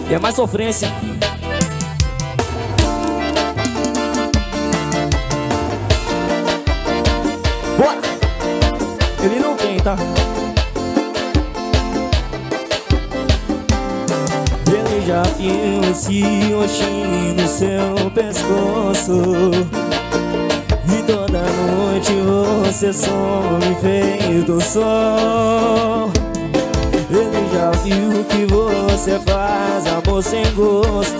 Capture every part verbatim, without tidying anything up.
E é mais sofrência. Bora! Ele não tem, tá? Ele já viu esse roxinho no seu pescoço, e toda noite você some feito sol. Ele já viu que você faz amor sem gosto,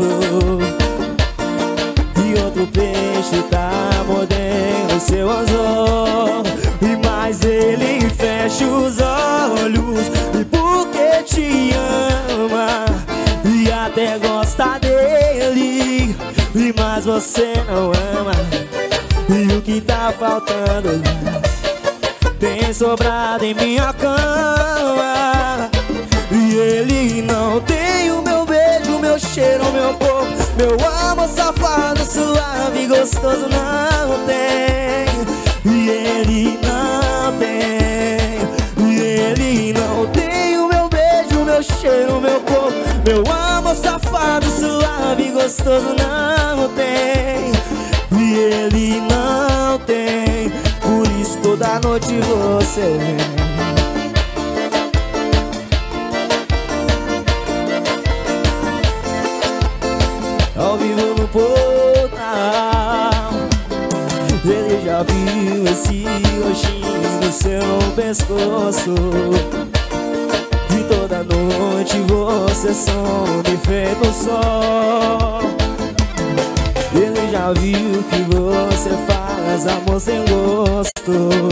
e outro peixe tá mordendo seu anzol. E mais ele fecha os olhos, e porque te ama e até gosta dele, e mais você não ama. E o que tá faltando tem sobrado em minha cama. E ele não tem o meu beijo, meu cheiro, meu corpo, meu amor safado, suave, gostoso, não tem. E ele não tem. E ele não tem o meu beijo, meu cheiro, meu corpo, meu amor safado, suave, gostoso, não tem. E ele não tem. Por isso toda noite você vem. Ao vivo no portal, ele já viu esse roxinho no seu pescoço, e toda noite você some feito sol. Ele já viu que você faz amor sem gosto,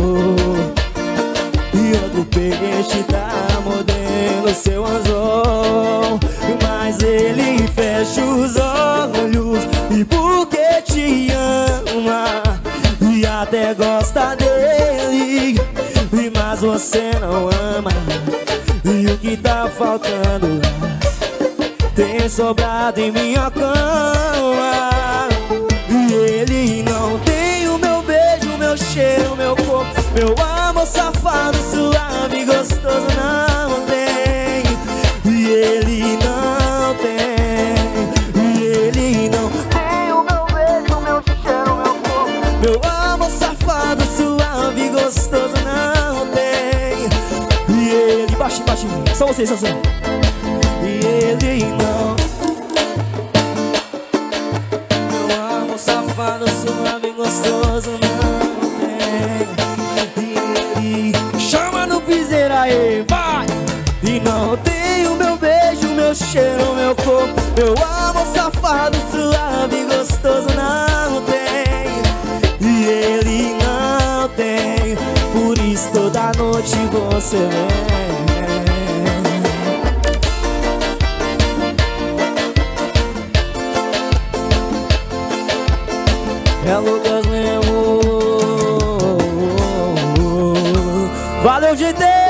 e outro peixe tá mordendo seu anzol. Mas ele fecha os olhos, e porque te ama e até gosta dele, e mas você não ama. E o que tá faltando tem sobrado em minha cama. E ele não tem o meu beijo, meu cheiro, meu corpo, meu amor safado, suave, gostoso, não tem. E ele não tem. E ele não tem o meu beijo, meu cheiro, meu corpo, meu amor safado, suave, gostoso, não tem. E ele, baixinho, baixinho, só vocês, só vocês. E ele não. Meu amor safado, suave, gostoso, não tem. E ele chama no piseiro aí, vai! E não tem o meu beijo, meu cheiro, meu corpo, meu amor safado, suave, gostoso, não tem. E ele não tem. Por isso toda noite você vem. É Lucas mesmo. Valeu, gente!